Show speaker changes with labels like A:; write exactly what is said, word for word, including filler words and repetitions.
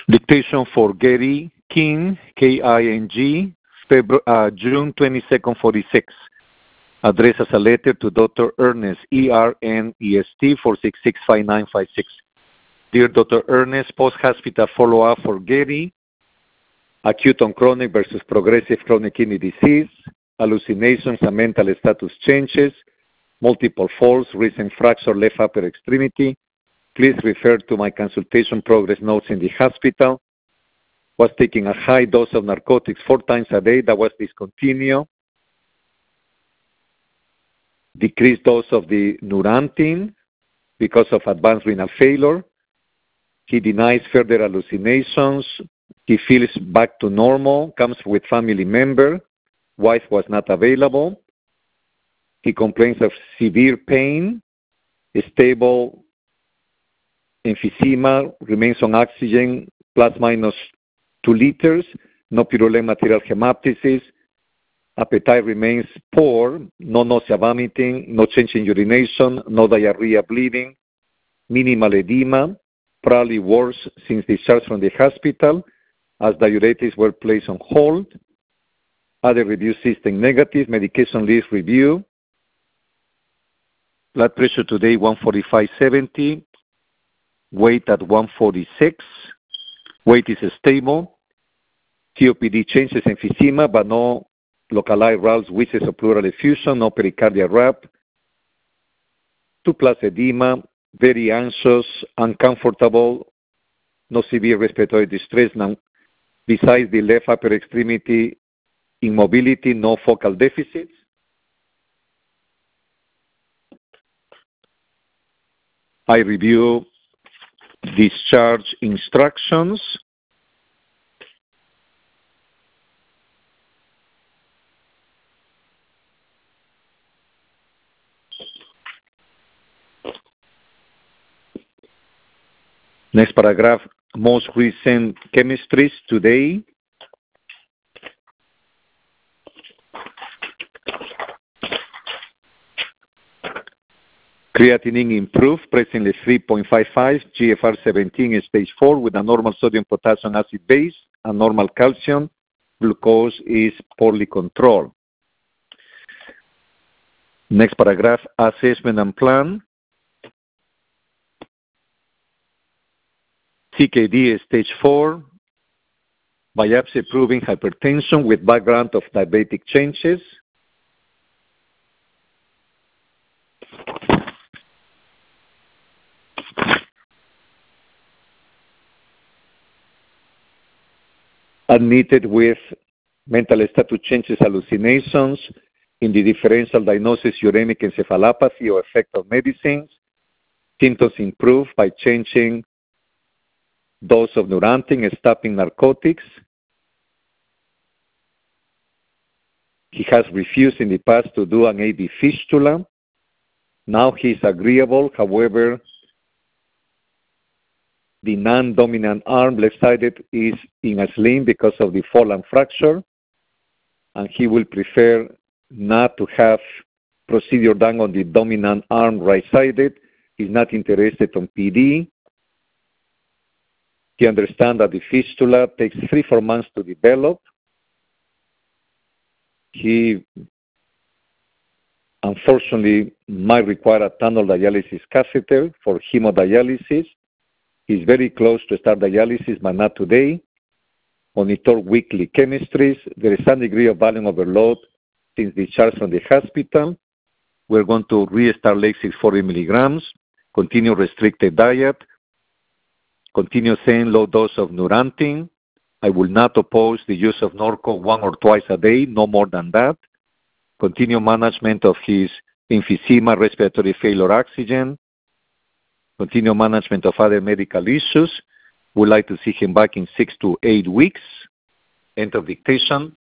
A: Dictation for Gary King, K I N G, February, uh, June twenty-second, forty-six. Addressed as a letter to Doctor Ernest, E R N E S T, four six six, five nine five six. Dear Doctor Ernest, post-hospital follow-up for Gary, acute on chronic versus progressive chronic kidney disease, hallucinations and mental status changes, multiple falls, recent fracture left upper extremity. Please refer to my consultation progress notes in the hospital. Was taking a high dose of narcotics four times a day that was discontinued. Decreased dose of the Neurontin because of advanced renal failure. He denies further hallucinations. He feels back to normal, comes with family member. Wife was not available. He complains of severe pain, stable emphysema, remains on oxygen, plus minus two liters, no purulent material hemoptysis. Appetite remains poor, no nausea, vomiting, no change in urination, no diarrhea, bleeding, minimal edema, probably worse since discharge from the hospital, as diuretics were placed on hold. Other review system negative, medication list review. Blood pressure today one forty-five seventy, weight at one forty-six, weight is stable. C O P D changes emphysema, but no localized Ralph's wishes of pleural effusion, no pericardial rap, two plus edema, very anxious, uncomfortable, no severe respiratory distress, none, besides the left upper extremity immobility, no focal deficits. I review discharge instructions. Next paragraph, most recent chemistries today. Creatinine improved, presently three point five five, G F R seventeen is stage four with a normal sodium potassium acid base and normal calcium. Glucose is poorly controlled. Next paragraph, assessment and plan. C K D is stage four, biopsy proving hypertension with background of diabetic changes. Admitted with mental status changes, hallucinations, in the differential diagnosis, uremic encephalopathy or effect of medicines. Symptoms improved by changing dose of Neurontin and stopping narcotics. He has refused in the past to do an A V fistula. Now he is agreeable. However, the non-dominant arm, left-sided, is in a sling because of the fall and fracture, and he will prefer not to have procedure done on the dominant arm, right-sided. He's not interested on P D. He understands that the fistula takes three, four months to develop. He, unfortunately, might require a tunnel dialysis catheter for hemodialysis. He's very close to start dialysis, but not today. Monitor weekly chemistries. There is some degree of volume overload since discharge from the hospital. We're going to restart Lasix forty milligrams, continue restricted diet, continue saying low dose of Neurontin. I will not oppose the use of Norco one or twice a day, no more than that. Continue management of his emphysema, respiratory failure, oxygen. Continue management of other medical issues. Would like to see him back in six to eight weeks. End of dictation.